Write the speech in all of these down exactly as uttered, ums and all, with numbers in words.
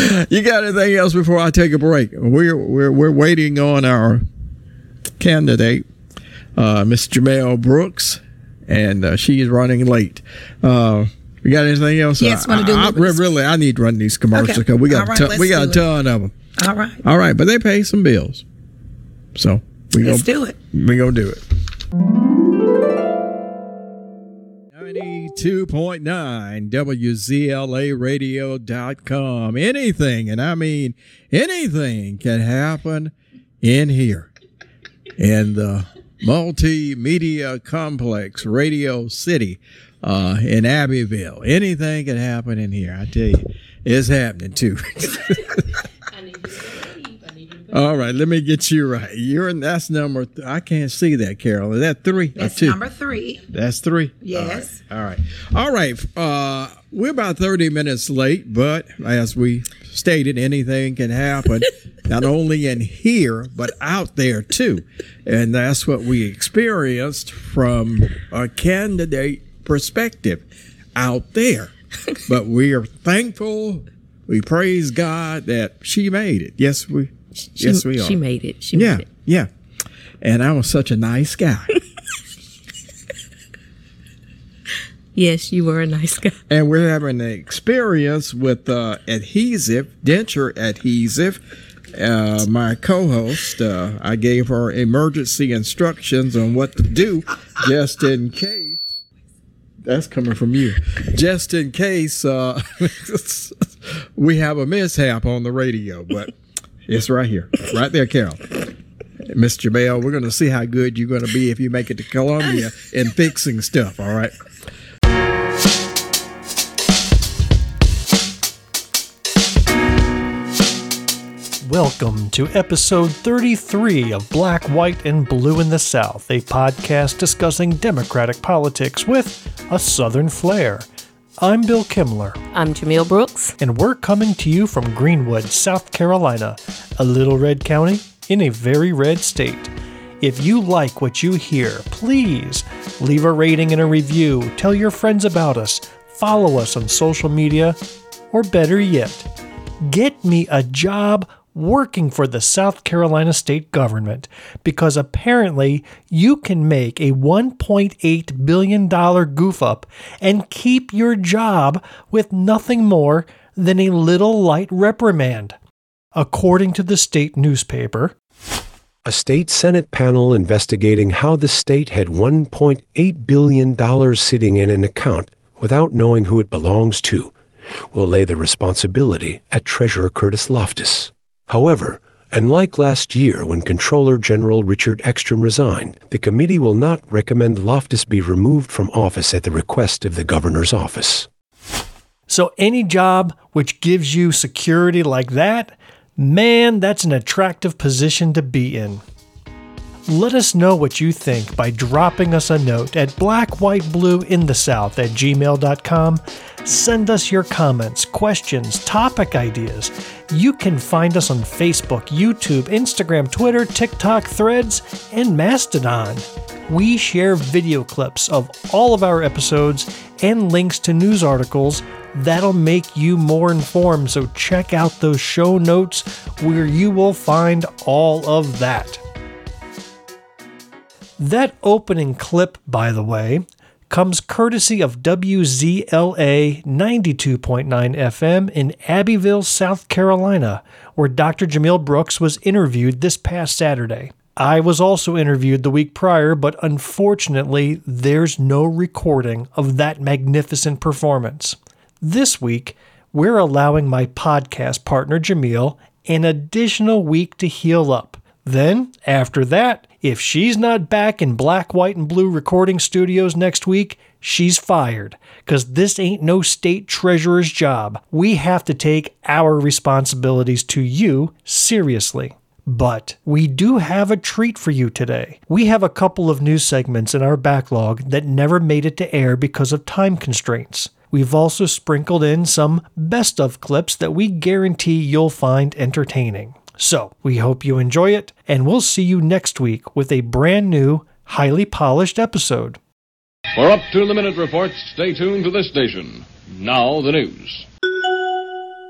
You got anything else before I take a break? We're we're we're waiting on our candidate, uh, Miss Jamel Brooks, and uh, she is running late. Uh, you got anything else? Yes, want to do I, I, really, I need to run these commercials because okay. we got right, ton, we got a ton it. of them. All right, all right, but they pay some bills, so we let's gonna, do it. We gonna do it. ninety-two point nine W Z L A radio dot com. Anything, and I mean anything, can happen in here. In the multimedia complex, Radio City, uh, in Abbeville. Anything can happen in here. I tell you, it's happening too. All right, let me get you right. You're in, that's number, th- I can't see that, Carol. Is that three that's or two? Number three. That's three? Yes. All right. All right. All right. Uh, we're about thirty minutes late, but as we stated, anything can happen, not only in here, but out there too. And that's what we experienced from a candidate perspective out there. But we are thankful. We praise God that she made it. Yes, we She, yes, we are. She made it. She yeah, made it. Yeah. And I was such a nice guy. Yes, you were a nice guy. And we're having an experience with uh, adhesive, denture adhesive. Uh, my co-host, uh, I gave her emergency instructions on what to do just in case. That's coming from you. Just in case uh, we have a mishap on the radio. But it's right here. Right there, Carol. Miss Jamel, we're going to see how good you're going to be if you make it to Columbia in fixing stuff, all right? Welcome to episode thirty-three of Black, White, and Blue in the South, a podcast discussing Democratic politics with a Southern flair. I'm Bill Kimmler. I'm Jamel Brooks. And we're coming to you from Greenwood, South Carolina, a little red county in a very red state. If you like what you hear, please leave a rating and a review, tell your friends about us, follow us on social media, or better yet, get me a job working for the South Carolina state government, because apparently you can make a one point eight billion dollars goof up and keep your job with nothing more than a little light reprimand. According to the state newspaper, a state Senate panel investigating how the state had one point eight billion dollars sitting in an account without knowing who it belongs to will lay the responsibility at Treasurer Curtis Loftus. However, unlike last year when Comptroller General Richard Ekstrom resigned, the committee will not recommend Loftus be removed from office at the request of the governor's office. So any job which gives you security like that, man, that's an attractive position to be in. Let us know what you think by dropping us a note at blackwhiteblue.in-the-south at gmail dot com. Send us your comments, questions, topic ideas. You can find us on Facebook, YouTube, Instagram, Twitter, TikTok, Threads, and Mastodon. We share video clips of all of our episodes and links to news articles that'll make you more informed, so check out those show notes where you will find all of that. That opening clip, by the way, comes courtesy of W Z L A ninety-two point nine F M in Abbeville, South Carolina, where Doctor Jamel Brooks was interviewed this past Saturday. I was also interviewed the week prior, but unfortunately, there's no recording of that magnificent performance. This week, we're allowing my podcast partner Jamel an additional week to heal up. Then, after that, if she's not back in Black, White, and Blue recording studios next week, she's fired. Because this ain't no state treasurer's job. We have to take our responsibilities to you seriously. But we do have a treat for you today. We have a couple of news segments in our backlog that never made it to air because of time constraints. We've also sprinkled in some best of clips that we guarantee you'll find entertaining. So, we hope you enjoy it, and we'll see you next week with a brand new, highly polished episode. For up-to-the-minute reports, stay tuned to this station. Now the news.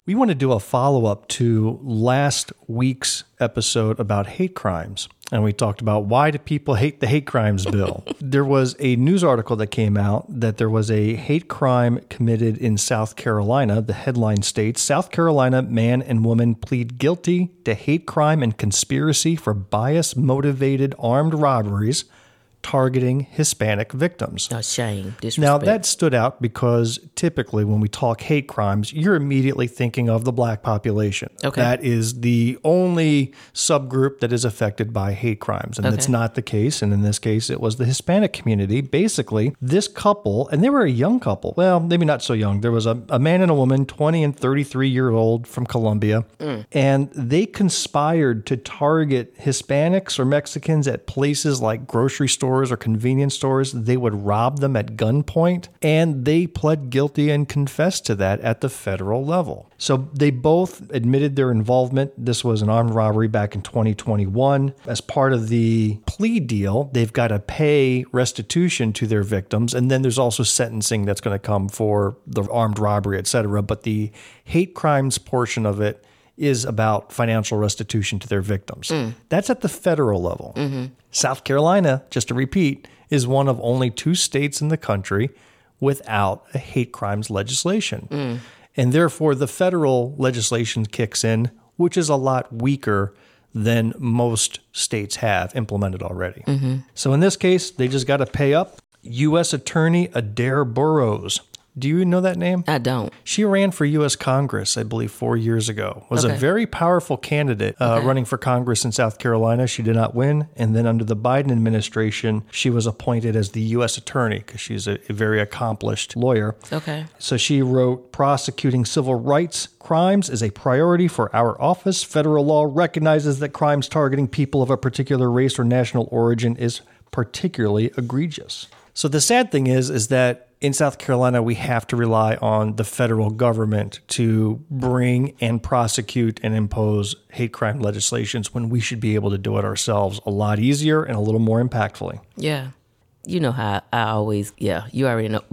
We want to do a follow-up to last week's episode about hate crimes. And we talked about why do people hate the hate crimes bill. There was a news article that came out that there was a hate crime committed in South Carolina. The headline states, South Carolina man and woman plead guilty to hate crime and conspiracy for bias-motivated armed robberies targeting Hispanic victims. A shame. Disrespect. Now, that stood out because typically when we talk hate crimes, you're immediately thinking of the black population. Okay. That is the only subgroup that is affected by hate crimes. And Okay. that's not the case. And in this case, it was the Hispanic community. Basically, this couple, and they were a young couple. Well, maybe not so young. There was a, a man and a woman, twenty and thirty-three year old from Colombia. Mm. And they conspired to target Hispanics or Mexicans at places like grocery stores or convenience stores. They would rob them at gunpoint, and they pled guilty and confessed to that at the federal level. So they both admitted their involvement. This was an armed robbery back in twenty twenty-one. As part of the plea deal, they've got to pay restitution to their victims, and then there's also sentencing that's going to come for the armed robbery, et cetera. But the hate crimes portion of it is about financial restitution to their victims. Mm. That's at the federal level. Mm-hmm. South Carolina, just to repeat, is one of only two states in the country without a hate crimes legislation. Mm. And therefore, the federal legislation kicks in, which is a lot weaker than most states have implemented already. Mm-hmm. So in this case, they just got to pay up. U S Attorney Adair Burrows. Do you know that name? I don't. She ran for U S Congress, I believe, four years ago. Was Okay. a very powerful candidate uh, Okay. running for Congress in South Carolina. She did not win. And then under the Biden administration, she was appointed as the U S attorney because she's a, a very accomplished lawyer. Okay. So she wrote, prosecuting civil rights crimes is a priority for our office. Federal law recognizes that crimes targeting people of a particular race or national origin is particularly egregious. So the sad thing is, is that in South Carolina, we have to rely on the federal government to bring and prosecute and impose hate crime legislations when we should be able to do it ourselves a lot easier and a little more impactfully. Yeah. You know how I always, yeah, you already know.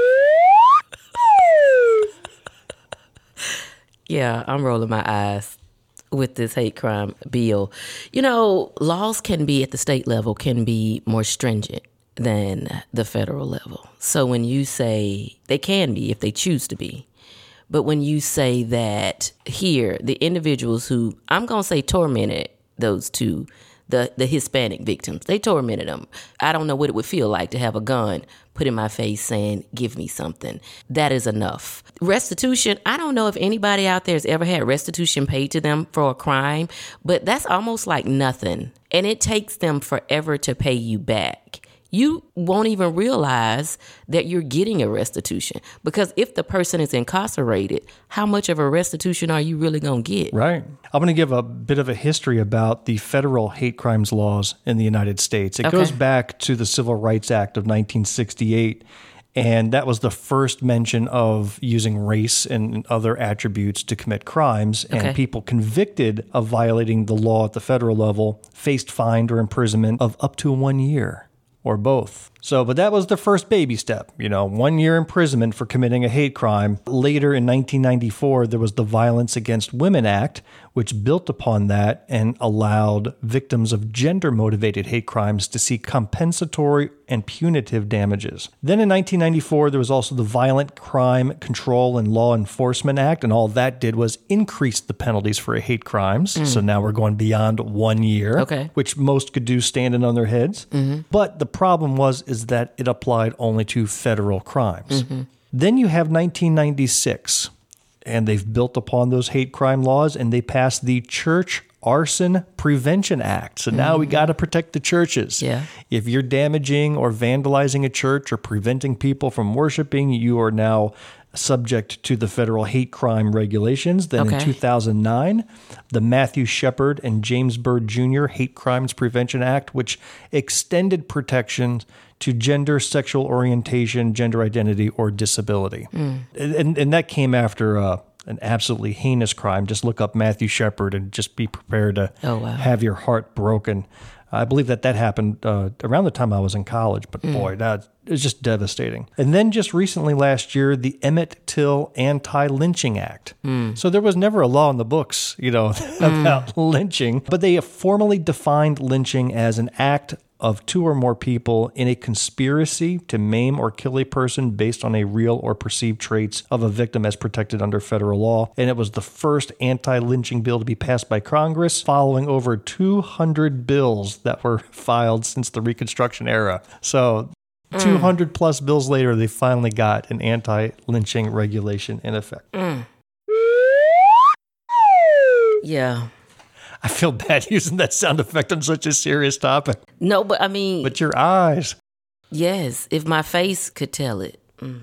Yeah, I'm rolling my eyes with this hate crime bill. You know, laws can be at the state level, can be more stringent than the federal level. So when you say, they can be if they choose to be, but when you say that here, the individuals who, I'm going to say tormented those two, the, the Hispanic victims, they tormented them. I don't know what it would feel like to have a gun put in my face saying, give me something. That is enough. Restitution, I don't know if anybody out there has ever had restitution paid to them for a crime, but that's almost like nothing. And it takes them forever to pay you back. You won't even realize that you're getting a restitution because if the person is incarcerated, how much of a restitution are you really going to get? Right. I'm going to give a bit of a history about the federal hate crimes laws in the United States. It Okay. goes back to the Civil Rights Act of nineteen sixty-eight, and that was the first mention of using race and other attributes to commit crimes. And Okay. people convicted of violating the law at the federal level faced fine or imprisonment of up to one year. Or both. So, but that was the first baby step, you know, one year imprisonment for committing a hate crime. Later in nineteen ninety-four, there was the Violence Against Women Act, which built upon that and allowed victims of gender-motivated hate crimes to seek compensatory and punitive damages. Then in nineteen ninety-four, there was also the Violent Crime Control and Law Enforcement Act, and all that did was increase the penalties for hate crimes. Mm. So now we're going beyond one year, Okay. which most could do standing on their heads. Mm-hmm. But the problem was is that it applied only to federal crimes. Mm-hmm. Then you have nineteen ninety-six, and they've built upon those hate crime laws, and they passed the Church Arson Prevention Act. So now mm-hmm. we got to protect the churches. Yeah. If you're damaging or vandalizing a church or preventing people from worshiping, you are now subject to the federal hate crime regulations. Then Okay. in two thousand nine, the Matthew Shepard and James Byrd Junior Hate Crimes Prevention Act, which extended protections to gender, sexual orientation, gender identity, or disability. Mm. And, and that came after uh, an absolutely heinous crime. Just look up Matthew Shepard and just be prepared to Oh, wow. have your heart broken. I believe that that happened uh, around the time I was in college, but Mm. boy, that is just devastating. And then just recently last year, the Emmett Till Anti-Lynching Act. Mm. So there was never a law in the books, you know, about lynching, but they formally defined lynching as an act of two or more people in a conspiracy to maim or kill a person based on a real or perceived traits of a victim as protected under federal law. And it was the first anti-lynching bill to be passed by Congress, following over two hundred bills that were filed since the Reconstruction era. So Mm. two hundred plus bills later, they finally got an anti-lynching regulation in effect. Mm. Yeah. I feel bad using that sound effect on such a serious topic. No, but I mean, But your eyes. yes, if my face could tell it. Mm.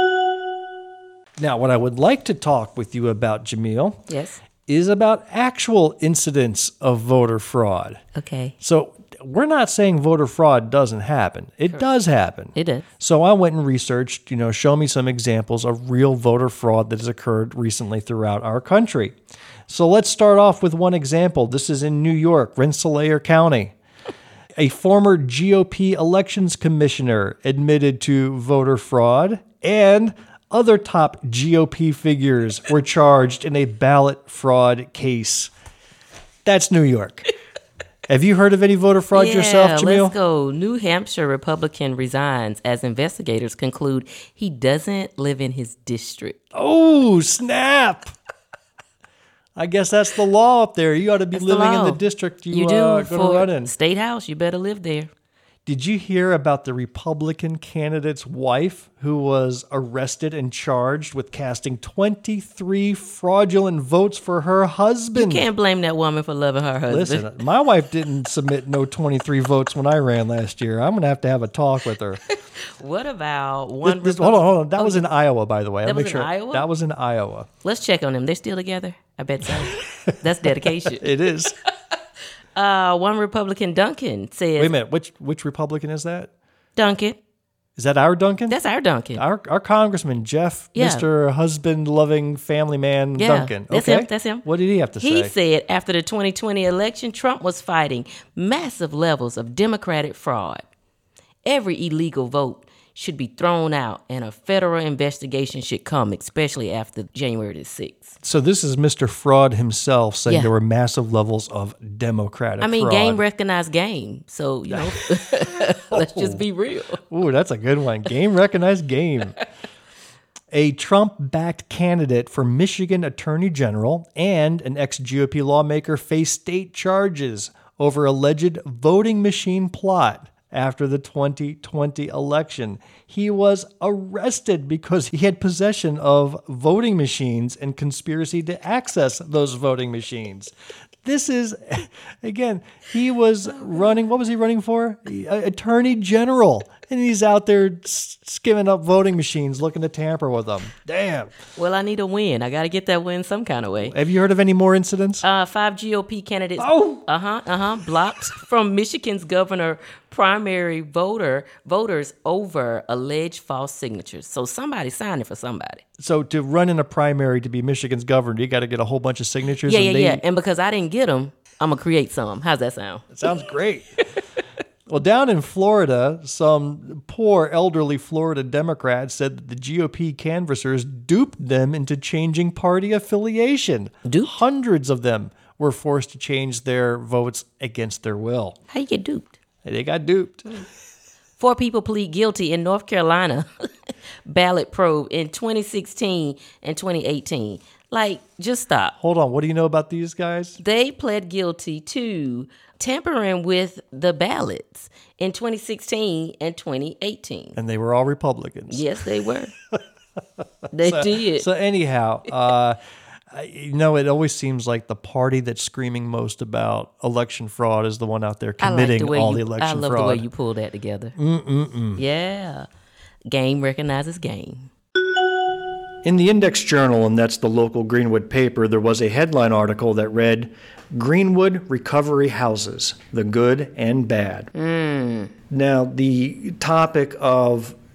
Now, what I would like to talk with you about, Jamil, Yes. is about actual incidents of voter fraud. Okay. So we're not saying voter fraud doesn't happen. It does happen. It does. So I went and researched, you know, show me some examples of real voter fraud that has occurred recently throughout our country. So let's start off with one example. This is in New York, Rensselaer County. A former G O P elections commissioner admitted to voter fraud, and other top G O P figures were charged in a ballot fraud case. That's New York. Have you heard of any voter fraud yeah, yourself, Jamil? Let's go. New Hampshire Republican resigns as investigators conclude he doesn't live in his district. Oh, snap. I guess that's the law up there. You ought to be That's the living in law. the district you, You do uh, going to for run in. State House. You better live there. Did you hear about the Republican candidate's wife who was arrested and charged with casting twenty-three fraudulent votes for her You husband? can't blame that woman for loving her husband. Listen, my wife didn't submit no twenty-three votes when I ran last year. I'm going to have to have a talk with her. What about one? This- this- Repu- hold on, hold on. That Oh, was in Iowa, by the way. that I'll was make in sure. Iowa? That was in Iowa. Let's check on them. They're still together. I bet so. That's dedication. It is. Uh, one Republican, Duncan, says. Wait a minute. Which which Republican is that? Duncan. Is that our Duncan? That's our Duncan. Our our congressman, Jeff, Yeah. Mister Husband-loving family man Yeah, Duncan. that's okay. him, that's him. What did he have to He say? said after the twenty twenty election, Trump was fighting massive levels of Democratic fraud. Every illegal vote should be thrown out, and a federal investigation should come, especially after January the sixth. So this is Mister Fraud himself saying Yeah. there were massive levels of Democratic I mean, fraud. game recognized game. So, you know, let's just be real. Ooh, that's a good one. Game recognized game. A Trump-backed candidate for Michigan Attorney General and an ex-G O P lawmaker face state charges over alleged voting machine plot after the twenty twenty election. He was arrested because he had possession of voting machines and conspiracy to access those voting machines. This is, again, he was running, what was he running for? Attorney General. And he's out there skimming up voting machines looking to tamper with them. Damn. Well, I need a win. I got to get that win some kind of way. Have you heard of any more incidents? Uh, five G O P candidates. Oh! Uh-huh, uh-huh. Blocked from Michigan's governor primary voter voters over alleged false signatures. So somebody signed it for somebody. So to run in a primary to be Michigan's governor, you got to get a whole bunch of signatures. Yeah, and yeah, they, yeah. And because I didn't get them, I'm going to create some. How's that sound? It sounds great. Well, down in Florida, some poor elderly Florida Democrats said that the G O P canvassers duped them into changing party affiliation. Duped? Hundreds of them were forced to change their votes against their will. How you get duped? They got duped. Four people plead guilty in North Carolina ballot probe in twenty sixteen and twenty eighteen. Like, just stop. Hold on. What do you know about these guys? They pled guilty to tampering with the ballots in twenty sixteen and twenty eighteen. And they were all Republicans. Yes, they were. They so, did. So anyhow, uh, you know, it always seems like the party that's screaming most about election fraud is the one out there I like committing the way all you, the election I love fraud. the way you pull that together. Mm-mm-mm. Yeah. Game recognizes game. In the Index Journal, and that's the local Greenwood paper, there was a headline article that read, Greenwood Recovery Houses, the Good and Bad. Mm. Now, the topic of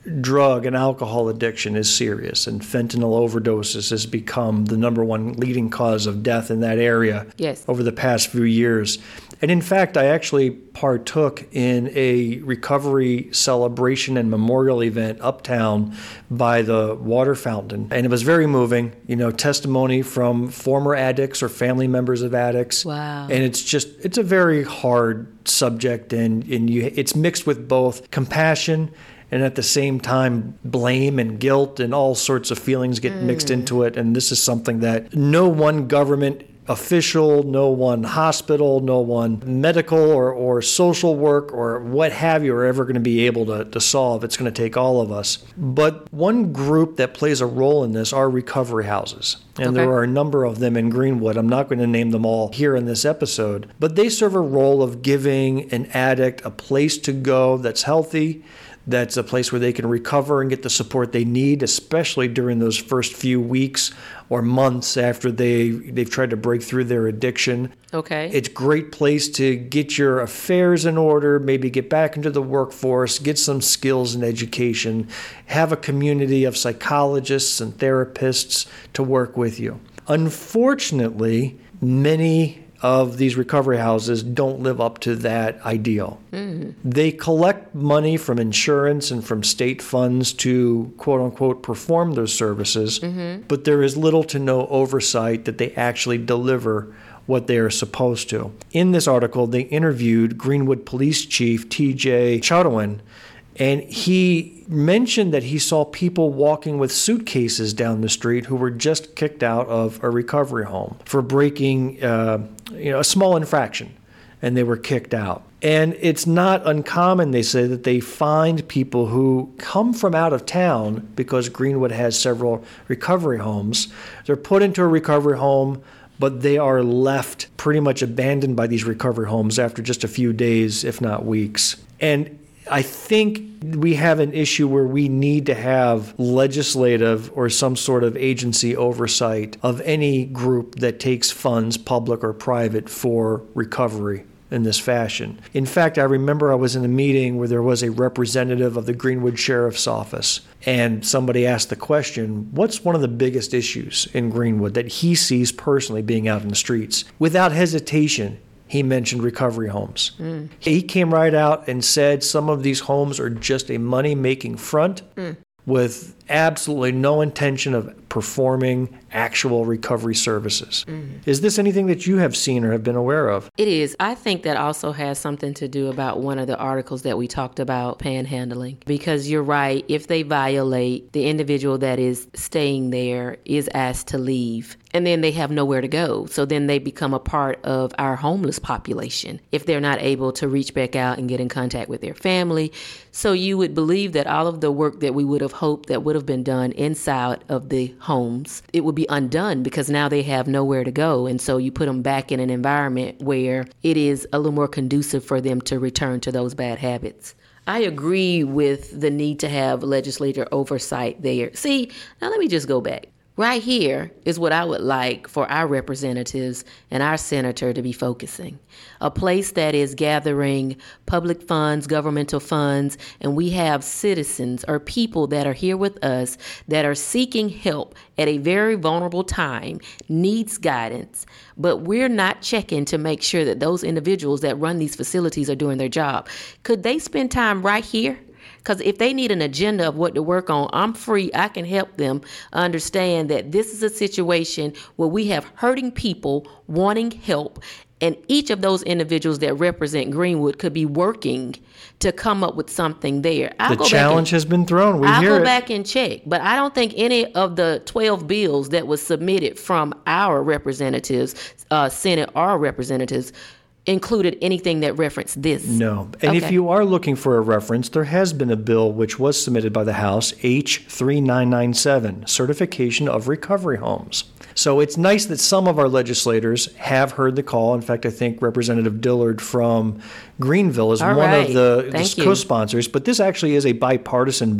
drug and alcohol addiction is serious, and fentanyl overdoses has become the number one leading cause of death in that area yes. over the past few years. And in fact, I actually partook in a recovery celebration and memorial event uptown by the water fountain. And it was very moving, you know, testimony from former addicts or family members of addicts. Wow. And it's just, it's a very hard subject, and, and you, it's mixed with both compassion and at the same time blame and guilt, and all sorts of feelings get mm. mixed into it. And this is something that no one government official, no one hospital, no one medical or, or social work or what have you are ever going to be able to, to solve. It's going to take all of us. But one group that plays a role in this are recovery houses. And okay. there are a number of them in Greenwood. I'm not going to name them all here in this episode, but they serve a role of giving an addict a place to go that's healthy, that's a place where they can recover and get the support they need, especially during those first few weeks or months after they, they've tried to break through their addiction. Okay. It's a great place to get your affairs in order, maybe get back into the workforce, get some skills and education, have a community of psychologists and therapists to work with you. Unfortunately, many of these recovery houses don't live up to that ideal. Mm. They collect money from insurance and from state funds to, quote unquote, perform those services, mm-hmm. but there is little to no oversight that they actually deliver what they are supposed to. In this article, they interviewed Greenwood Police Chief T J Chowdhuan, and he mentioned that he saw people walking with suitcases down the street who were just kicked out of a recovery home for breaking uh, you know, a small infraction, and they were kicked out. And it's not uncommon, they say, that they find people who come from out of town because Greenwood has several recovery homes. They're put into a recovery home, but they are left pretty much abandoned by these recovery homes after just a few days, if not weeks. And I think we have an issue where we need to have legislative or some sort of agency oversight of any group that takes funds, public or private, for recovery in this fashion. In fact, I remember I was in a meeting where there was a representative of the Greenwood Sheriff's Office, and somebody asked the question, what's one of the biggest issues in Greenwood that he sees personally being out in the streets? Without hesitation, he mentioned recovery homes. Mm. He came right out and said some of these homes are just a money-making front mm. with absolutely no intention of performing actual recovery services. Mm. Is this anything that you have seen or have been aware of? It is. I think that also has something to do about one of the articles that we talked about, panhandling. Because you're right, if they violate, the individual that is staying there is asked to leave, and then they have nowhere to go. So then they become a part of our homeless population if they're not able to reach back out and get in contact with their family. So you would believe that all of the work that we would have hoped that would have been done inside of the homes, it would be undone because now they have nowhere to go. And so you put them back in an environment where it is a little more conducive for them to return to those bad habits. I agree with the need to have legislator oversight there. See, now let me just go back. Right here is what I would like for our representatives and our senator to be focusing. A place that is gathering public funds, governmental funds, and we have citizens or people that are here with us that are seeking help at a very vulnerable time, needs guidance, but we're not checking to make sure that those individuals that run these facilities are doing their job. Could they spend time right here? Because if they need an agenda of what to work on, I'm free. I can help them understand that this is a situation where we have hurting people wanting help. And each of those individuals that represent Greenwood could be working to come up with something there. I'll the go challenge back and, has been thrown. We I'll hear go it. back and check. But I don't think any of the twelve bills that was submitted from our representatives, uh, Senate or representatives, included anything that referenced this. No. And okay. if you are looking for a reference, there has been a bill which was submitted by the House, H thirty-nine ninety-seven, Certification of Recovery Homes. So it's nice that some of our legislators have heard the call. In fact, I think Representative Dillard from Greenville is All one right. of the, Thank the you. co-sponsors. But this actually is a bipartisan bill.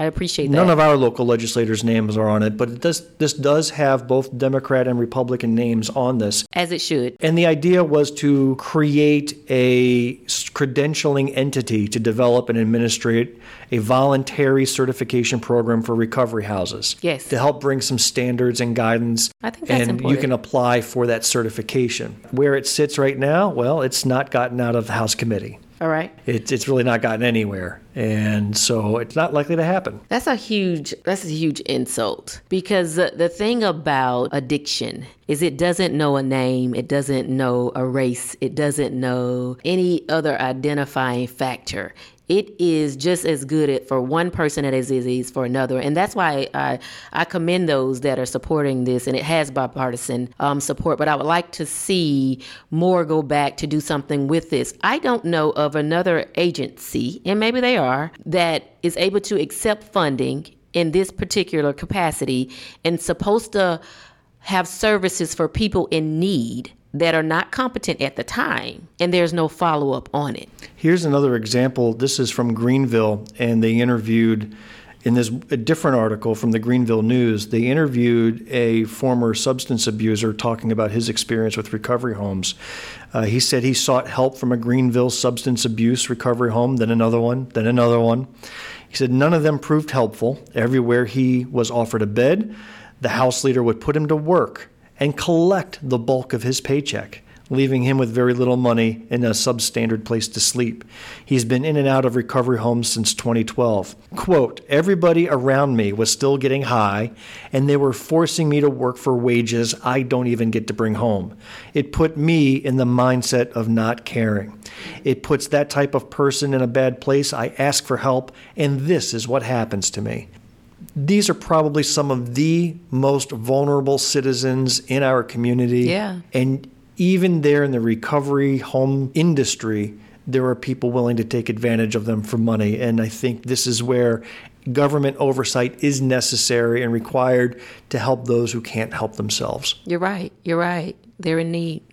I appreciate that. None of our local legislators' names are on it, but it does, this does have both Democrat and Republican names on this. As it should. And the idea was to create a credentialing entity to develop and administrate a voluntary certification program for recovery houses. Yes. To help bring some standards and guidance. I think that's and important. you can apply for that certification. Where it sits right now, well, it's not gotten out of the House committee. All right. It, it's really not gotten anywhere. And so it's not likely to happen. That's a huge, that's a huge insult, because the, the thing about addiction is it doesn't know a name. It doesn't know a race. It doesn't know any other identifying factor. It is just as good at, for one person as it is for another. And that's why I, I commend those that are supporting this, and it has bipartisan um, support. But I would like to see more go back to do something with this. I don't know of another agency, and maybe they are, that is able to accept funding in this particular capacity and supposed to have services for people in need that are not competent at the time, and there's no follow-up on it. Here's another example. This is from Greenville, and they interviewed, in this a different article from the Greenville News, they interviewed a former substance abuser talking about his experience with recovery homes. Uh, he said he sought help from a Greenville substance abuse recovery home, then another one, then another one. He said none of them proved helpful. Everywhere he was offered a bed, the house leader would put him to work and collect the bulk of his paycheck, leaving him with very little money and a substandard place to sleep. He's been in and out of recovery homes since twenty twelve. Quote, everybody around me was still getting high, and they were forcing me to work for wages I don't even get to bring home. It put me in the mindset of not caring. It puts that type of person in a bad place. I ask for help, and this is what happens to me. These are probably some of the most vulnerable citizens in our community. Yeah. And even there in the recovery home industry, there are people willing to take advantage of them for money. And I think this is where government oversight is necessary and required to help those who can't help themselves. You're right. You're right. They're in need.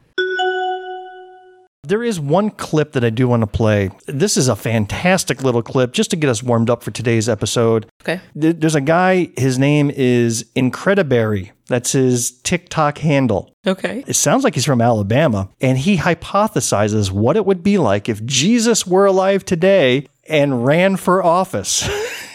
There is one clip that I do want to play. This is a fantastic little clip just to get us warmed up for today's episode. Okay. There's a guy, his name is Incrediberry. That's his TikTok handle. Okay. It sounds like he's from Alabama, and he hypothesizes what it would be like if Jesus were alive today and ran for office.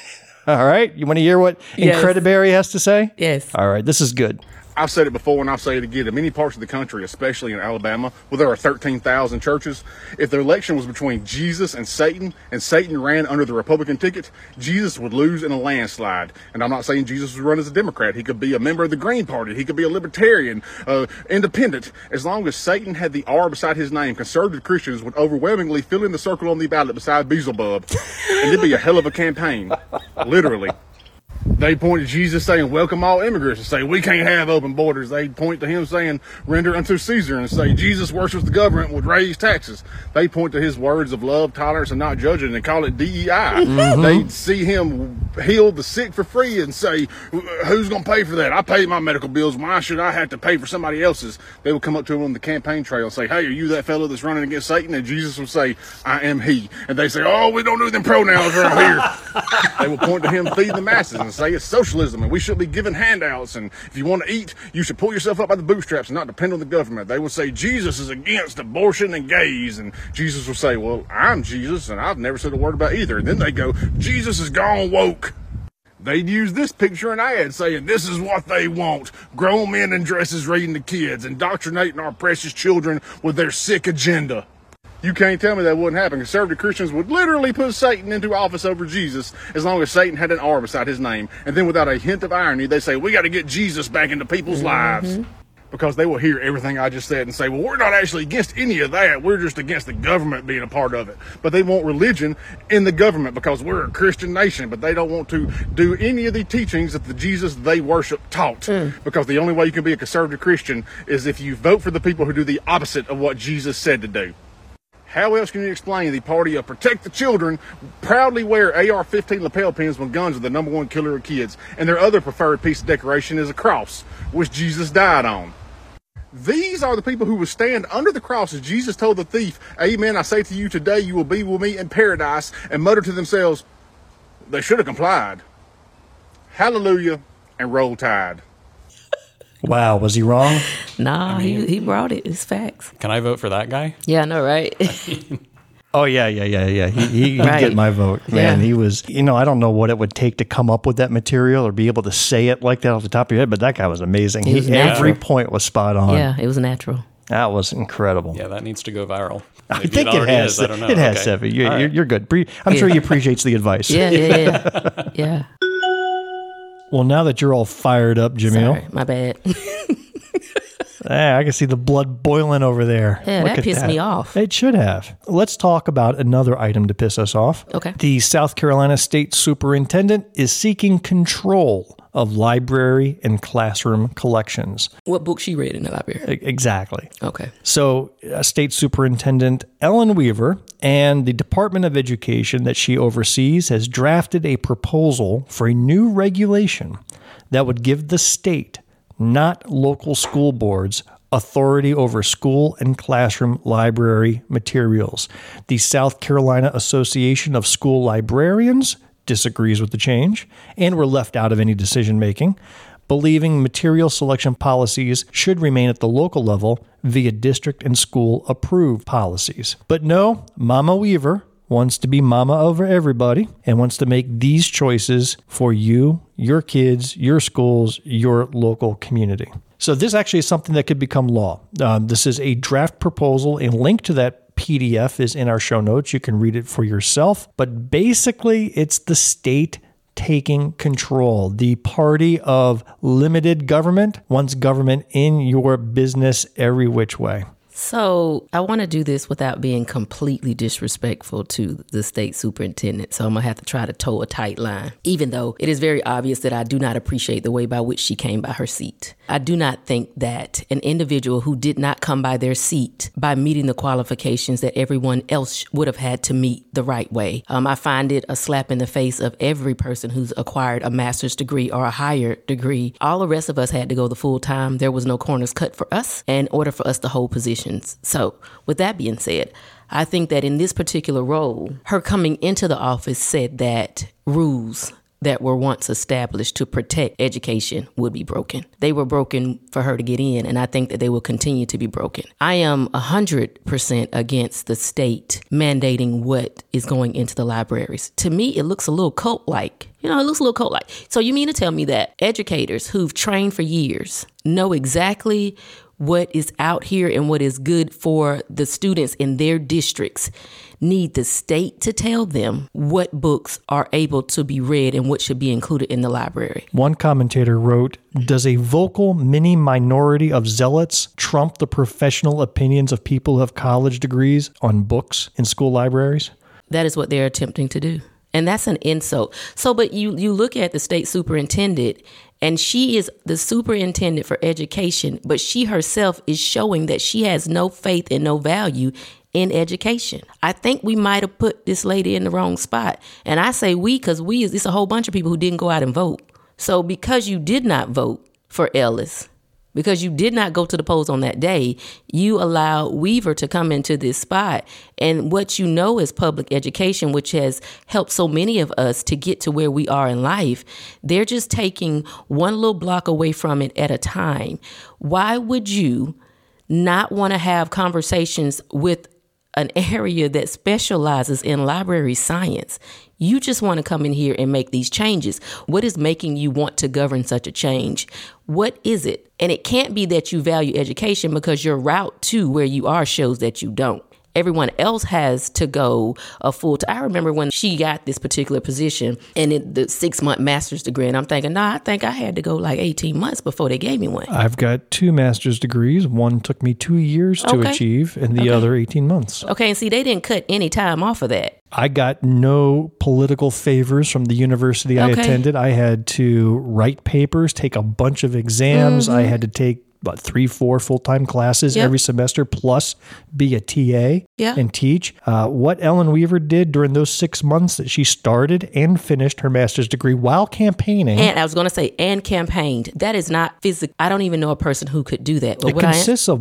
All right. You want to hear what Yes. Incrediberry has to say? Yes. All right. This is good. I've said it before and I'll say it again. In many parts of the country, especially in Alabama, where there are thirteen thousand churches, if the election was between Jesus and Satan, and Satan ran under the Republican ticket, Jesus would lose in a landslide. And I'm not saying Jesus would run as a Democrat. He could be a member of the Green Party. He could be a libertarian, uh, independent. As long as Satan had the R beside his name, conservative Christians would overwhelmingly fill in the circle on the ballot beside Beelzebub. And it'd be a hell of a campaign. Literally. They point to Jesus saying, welcome all immigrants, and say, we can't have open borders. They point to him saying, render unto Caesar, and say, Jesus worships the government and would raise taxes. They point to his words of love, tolerance, and not judging, and call it D E I. Mm-hmm. They see him heal the sick for free and say, who's going to pay for that? I pay my medical bills. Why should I have to pay for somebody else's? They will come up to him on the campaign trail and say, hey, are you that fellow that's running against Satan? And Jesus will say, I am he. And they say, oh, we don't do them pronouns around here. They will point to him, feed the masses, and say it's socialism and we should be giving handouts, and if you want to eat, you should pull yourself up by the bootstraps and not depend on the government. They will say Jesus is against abortion and gays, and Jesus will say, well, I'm Jesus and I've never said a word about either. And then they go, Jesus is gone woke. They'd use this picture in ad saying this is what they want. Grown men in dresses reading to kids, indoctrinating our precious children with their sick agenda. You can't tell me that wouldn't happen. Conservative Christians would literally put Satan into office over Jesus as long as Satan had an R beside his name. And then without a hint of irony, they say, we got to get Jesus back into people's mm-hmm. lives. Because they will hear everything I just said and say, well, we're not actually against any of that. We're just against the government being a part of it. But they want religion in the government because we're a Christian nation. But they don't want to do any of the teachings that the Jesus they worship taught. Mm. Because the only way you can be a conservative Christian is if you vote for the people who do the opposite of what Jesus said to do. How else can you explain the party of Protect the Children proudly wear A R fifteen lapel pins when guns are the number one killer of kids, and their other preferred piece of decoration is a cross, which Jesus died on? These are the people who will stand under the cross as Jesus told the thief, amen, I say to you today, you will be with me in paradise, and mutter to themselves, they should have complied. hallelujah, and roll tide. Wow, was he wrong? Nah, he, he brought it. It's facts. Can I vote for that guy? Yeah, I know, right? Oh, yeah, yeah, yeah, yeah. He, he, he'd Right. get my vote. Man, Yeah. he was, you know, I don't know what it would take to come up with that material or be able to say it like that off the top of your head, but that guy was amazing. He He, was every natural. point was spot on. Yeah, it was natural. That was incredible. Yeah, that needs to go viral. I Maybe think it, already has. is. I don't know. It has, Okay. Sevi. You're, All you're, right. you're good. Bre- I'm sure he appreciates the advice. Yeah, yeah, yeah. yeah. Well, now that you're all fired up, Jamil, Sorry, my bad. ah, I can see the blood boiling over there. Yeah, Look that at pissed me off. It should have. Let's talk about another item to piss us off. Okay. The South Carolina State Superintendent is seeking control of library and classroom collections. What book she read in the library? E- Exactly. Okay. So, uh, State Superintendent Ellen Weaver and the Department of Education that she oversees has drafted a proposal for a new regulation that would give the state, not local school boards, authority over school and classroom library materials. The South Carolina Association of School Librarians disagrees with the change and were left out of any decision making, believing material selection policies should remain at the local level via district and school approved policies. But no, Mama Weaver wants to be mama over everybody and wants to make these choices for you, your kids, your schools, your local community. So this actually is something that could become law. Um, this is a draft proposal. A link to that P D F is in our show notes. You can read it for yourself. But basically, it's the state taking control. The party of limited government wants government in your business every which way. So I want to do this without being completely disrespectful to the state superintendent. So I'm going to have to try to toe a tight line, even though it is very obvious that I do not appreciate the way by which she came by her seat. I do not think that an individual who did not come by their seat by meeting the qualifications that everyone else would have had to meet the right way. Um, I find it a slap in the face of every person who's acquired a master's degree or a higher degree. All the rest of us had to go the full time. There was no corners cut for us in order for us to hold positions. So with that being said, I think that in this particular role, her coming into the office said that rules that were once established to protect education would be broken. They were broken for her to get in, and I think that they will continue to be broken. I am one hundred percent against the state mandating what is going into the libraries. To me, it looks a little cult-like. You know, it looks a little cult-like. So you mean to tell me that educators who've trained for years know exactly what is out here and what is good for the students in their districts need the state to tell them what books are able to be read and what should be included in the library? One commentator wrote, "Does a vocal mini minority of zealots trump the professional opinions of people who have college degrees on books in school libraries?" That is what they're attempting to do. And that's an insult. So, but you, you look at the state superintendent, and she is the superintendent for education, but she herself is showing that she has no faith and no value in education. I think we might have put this lady in the wrong spot. And I say we because we is it's a whole bunch of people who didn't go out and vote. So because you did not vote for Ellis, because you did not go to the polls on that day, you allowed Weaver to come into this spot. And what you know is public education, which has helped so many of us to get to where we are in life, they're just taking one little block away from it at a time. Why would you not want to have conversations with an area that specializes in library science? You just want to come in here and make these changes. What is making you want to govern such a change? What is it? And it can't be that you value education, because your route to where you are shows that you don't. Everyone else has to go a full time. I remember when she got this particular position and it, the six month master's degree, and I'm thinking, nah, I think I had to go like eighteen months before they gave me one. I've got two master's degrees. One took me two years to Okay. achieve, and the Okay. other eighteen months. Okay, and see, they didn't cut any time off of that. I got no political favors from the university I Okay. attended. I had to write papers, take a bunch of exams. I had to take about three, four full-time classes Yep. every semester, plus be a T A Yeah. and teach. Uh, what Ellen Weaver did during those six months that she started and finished her master's degree while campaigning, And I was going to say, and campaigned. That is not physical. I don't even know a person who could do that. But it what I am, consists of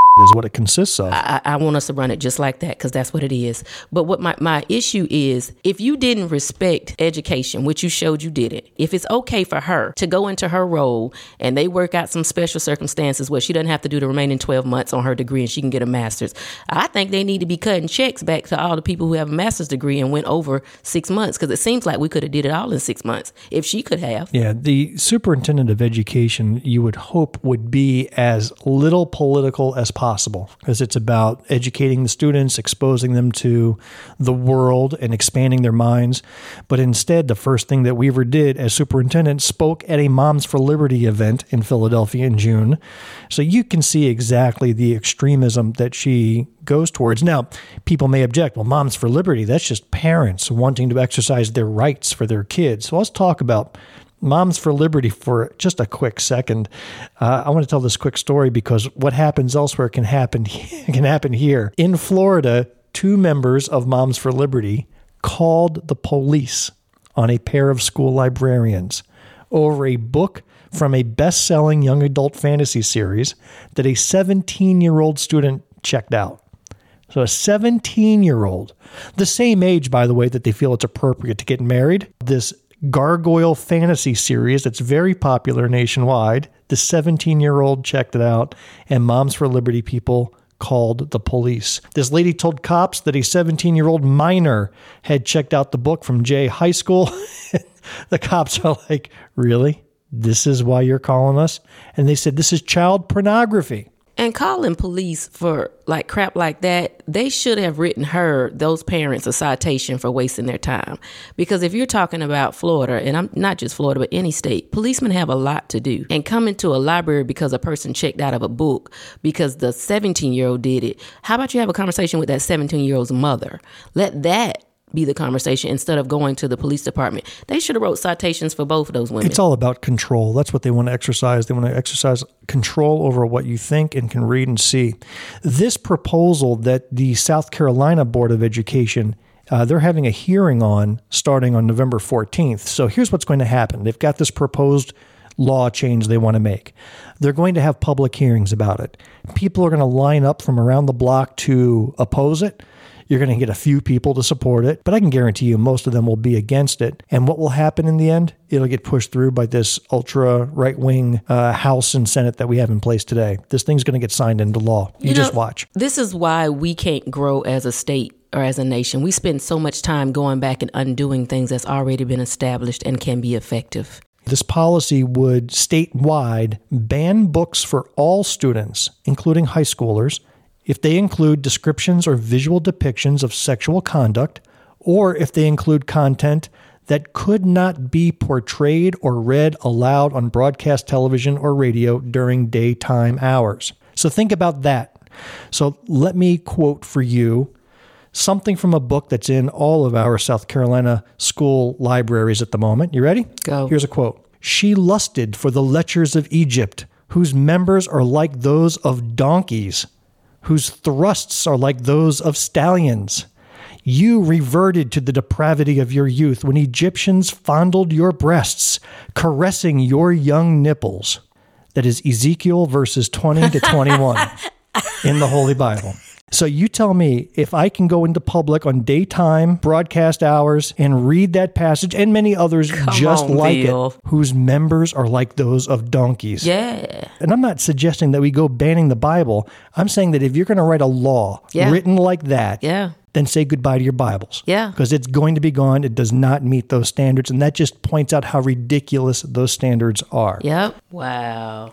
is what it consists of. I, I want us to run it just like that because that's what it is. But what my, my issue is, if you didn't respect education, which you showed you didn't, if it's okay for her to go into her role and they work out some special circumstances where she doesn't have to do the remaining twelve months on her degree and she can get a master's, I think they need to be cutting checks back to all the people who have a master's degree and went over six months because it seems like we could have did it all in six months if she could have. Yeah, the superintendent of education, you would hope, would be as little political as possible because it's about educating the students, exposing them to the world and expanding their minds. But instead, the first thing that Weaver did as superintendent spoke at a Moms for Liberty event in Philadelphia in June. So you can see exactly the extremism that she goes towards. Now, people may object, well, Moms for Liberty, that's just parents wanting to exercise their rights for their kids. So let's talk about Moms for Liberty for just a quick second. Uh, I want to tell this quick story because what happens elsewhere can happen can happen here. In Florida, two members of Moms for Liberty called the police on a pair of school librarians over a book from a best-selling young adult fantasy series that a seventeen-year-old student checked out. So a seventeen-year-old, the same age, by the way, that they feel it's appropriate to get married, this gargoyle fantasy series that's very popular nationwide. The seventeen-year-old checked it out, and Moms for Liberty people called the police. This lady told cops that a seventeen-year-old minor had checked out the book from Jay High School. The cops are like, really? This is why you're calling us? And they said, this is child pornography. And calling police for like crap like that, they should have written her, those parents, a citation for wasting their time. Because if you're talking about Florida, and I'm not just Florida, but any state, policemen have a lot to do. And coming to a library because a person checked out of a book because the seventeen-year-old did it, how about you have a conversation with that seventeen-year-old's mother? Let that be the conversation instead of going to the police department. They should have wrote citations for both of those women. It's all about control. That's what they want to exercise. They want to exercise control over what you think and can read and see. This proposal that the South Carolina Board of Education, uh, they're having a hearing on starting on November fourteenth. So here's what's going to happen. They've got this proposed law change they want to make. They're going to have public hearings about it. People are going to line up from around the block to oppose it. You're going to get a few people to support it, but I can guarantee you most of them will be against it. And what will happen in the end? It'll get pushed through by this ultra right-wing uh, House and Senate that we have in place today. This thing's going to get signed into law. You, you know, just watch. This is why we can't grow as a state or as a nation. We spend so much time going back and undoing things that's already been established and can be effective. This policy would statewide ban books for all students, including high schoolers, if they include descriptions or visual depictions of sexual conduct, or if they include content that could not be portrayed or read aloud on broadcast television or radio during daytime hours. So think about that. So let me quote for you something from a book that's in all of our South Carolina school libraries at the moment. You ready? Go. Here's a quote. She lusted for the lechers of Egypt, whose members are like those of donkeys, whose thrusts are like those of stallions. You reverted to the depravity of your youth when Egyptians fondled your breasts, caressing your young nipples. That is Ezekiel verses twenty to twenty-one in the Holy Bible. So you tell me if I can go into public on daytime broadcast hours and read that passage and many others Come just on, like Bill. it, whose members are like those of donkeys. Yeah. And I'm not suggesting that we go banning the Bible. I'm saying that if you're going to write a law Yeah. written like that, Yeah. then say goodbye to your Bibles. Yeah. Because it's going to be gone. It does not meet those standards. And that just points out how ridiculous those standards are. Yep. Wow.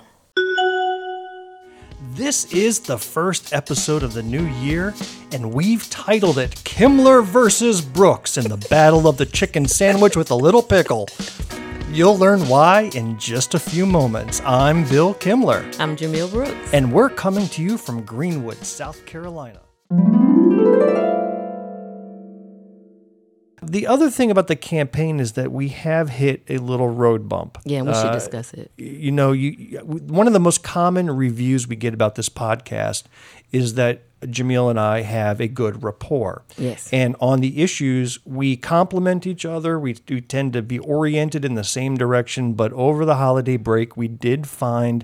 This is the first episode of the new year, and we've titled it Kimmler versus Brooks in the Battle of the Chicken Sandwich with a Little Pickle. You'll learn why in just a few moments. I'm Bill Kimmler. I'm Jamil Brooks. And we're coming to you from Greenwood, South Carolina. The other thing about the campaign is that we have hit a little road bump. Yeah, we should Uh, discuss it. You know, you one of the most common reviews we get about this podcast is that Jamil and I have a good rapport. Yes. And on the issues, we complement each other. We, we tend to be oriented in the same direction. But over the holiday break, we did find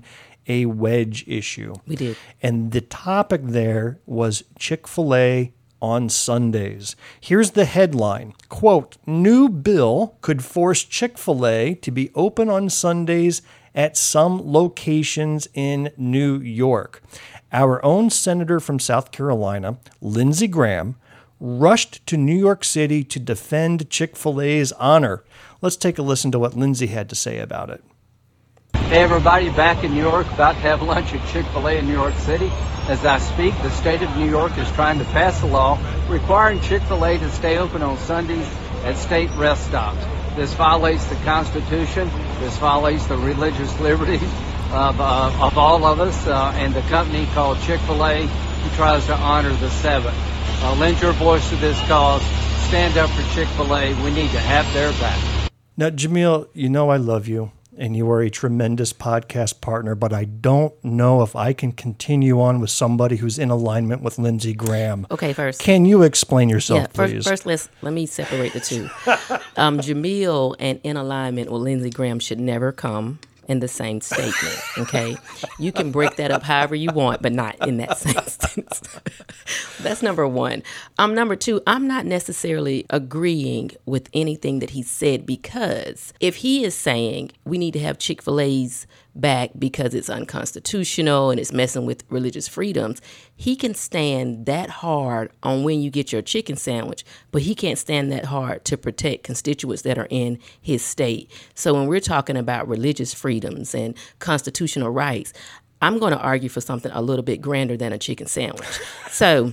a wedge issue. We did. And the topic there was Chick-fil-A on Sundays. Here's the headline. Quote, new bill could force Chick-fil-A to be open on Sundays at some locations in New York. Our own senator from South Carolina, Lindsey Graham, rushed to New York City to defend Chick-fil-A's honor. Let's take a listen to what Lindsey had to say about it. Hey everybody, back in New York, about to have lunch at Chick-fil-A in New York City. As I speak, the state of New York is trying to pass a law requiring Chick-fil-A to stay open on Sundays at state rest stops. This violates the Constitution. This violates the religious liberties of, uh, of all of us uh, and the company called Chick-fil-A who tries to honor the Sabbath. Uh, lend your voice to this cause. Stand up for Chick-fil-A. We need to have their back. Now, Jamil, you know I love you, and you are a tremendous podcast partner, but I don't know if I can continue on with somebody who's in alignment with Lindsey Graham. Okay, first. Can you explain yourself, yeah, first, please? First, let's, let me separate the two. um, Jamil and in alignment with Lindsey Graham should never come in the same statement, okay? You can break that up however you want, but not in that same sentence. That's number one. Um, number two, I'm not necessarily agreeing with anything that he said, because if he is saying we need to have Chick-fil-A's back because it's unconstitutional and it's messing with religious freedoms, he can stand that hard on when you get your chicken sandwich, but he can't stand that hard to protect constituents that are in his state. So when we're talking about religious freedoms and constitutional rights, I'm going to argue for something a little bit grander than a chicken sandwich. So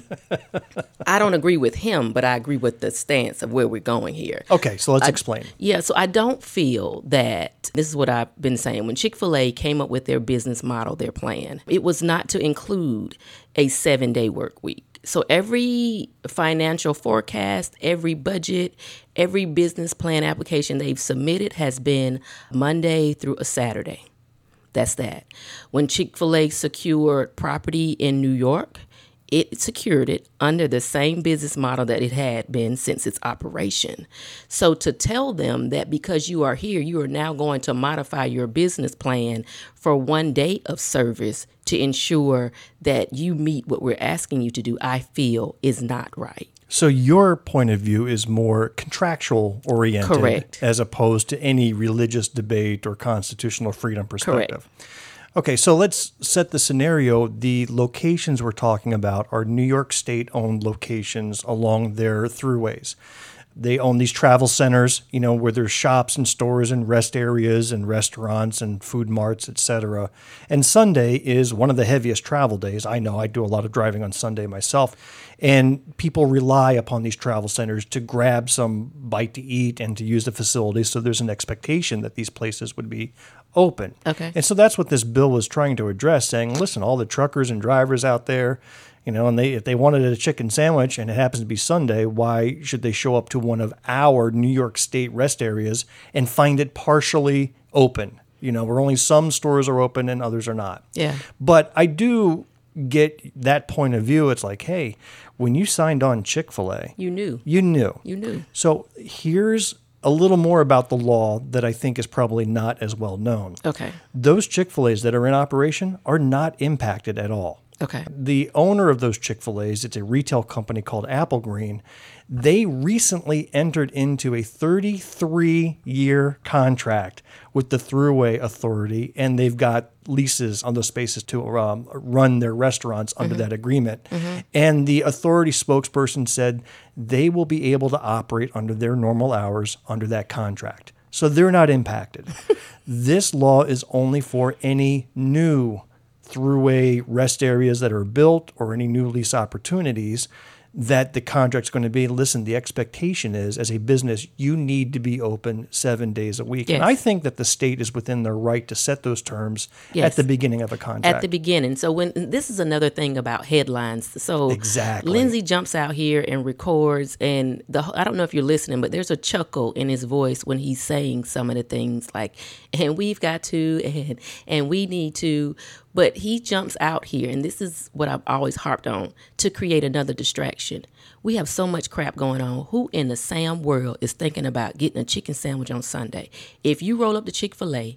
I don't agree with him, but I agree with the stance of where we're going here. Okay, so let's I, explain. Yeah, so I don't feel that, this is what I've been saying, when Chick-fil-A came up with their business model, their plan, it was not to include a seven-day work week. So every financial forecast, every budget, every business plan application they've submitted has been Monday through a Saturday. That's that. When Chick-fil-A secured property in New York, it secured it under the same business model that it had been since its operation. So to tell them that because you are here, you are now going to modify your business plan for one day of service to ensure that you meet what we're asking you to do, I feel is not right. So your point of view is more contractual oriented, correct, as opposed to any religious debate or constitutional freedom perspective. Correct. Okay, so let's set the scenario. The locations we're talking about are New York State-owned locations along their throughways. They own these travel centers, you know, where there's shops and stores and rest areas and restaurants and food marts, et cetera. And Sunday is one of the heaviest travel days. I know I do a lot of driving on Sunday myself. And people rely upon these travel centers to grab some bite to eat and to use the facilities. So there's an expectation that these places would be open. Okay. And so that's what this bill was trying to address, saying, listen, all the truckers and drivers out there, you know, and they if they wanted a chicken sandwich and it happens to be Sunday, why should they show up to one of our New York State rest areas and find it partially open? You know, where only some stores are open and others are not. Yeah. But I do get that point of view. It's like, hey, when you signed on Chick-fil-A, You knew. you knew. You knew. So here's a little more about the law that I think is probably not as well known. Okay. Those Chick-fil-A's that are in operation are not impacted at all. Okay. The owner of those Chick-fil-A's, it's a retail company called Applegreen. They recently entered into a thirty-three year contract with the Thruway Authority, and they've got leases on those spaces to um, run their restaurants under Mm-hmm. that agreement. Mm-hmm. And the authority spokesperson said they will be able to operate under their normal hours under that contract. So they're not impacted. This law is only for any new Thruway rest areas that are built or any new lease opportunities that the contract's going to be, listen, the expectation is, as a business, you need to be open seven days a week. Yes. And I think that the state is within their right to set those terms Yes. at the beginning of a contract. At the beginning. So when this is another thing about headlines. So Exactly. Lindsey jumps out here and records, and the I don't know if you're listening, but there's a chuckle in his voice when he's saying some of the things like, and we've got to, and and we need to. But he jumps out here, and this is what I've always harped on, to create another distraction. We have so much crap going on. Who in the Sam world is thinking about getting a chicken sandwich on Sunday? If you roll up to Chick-fil-A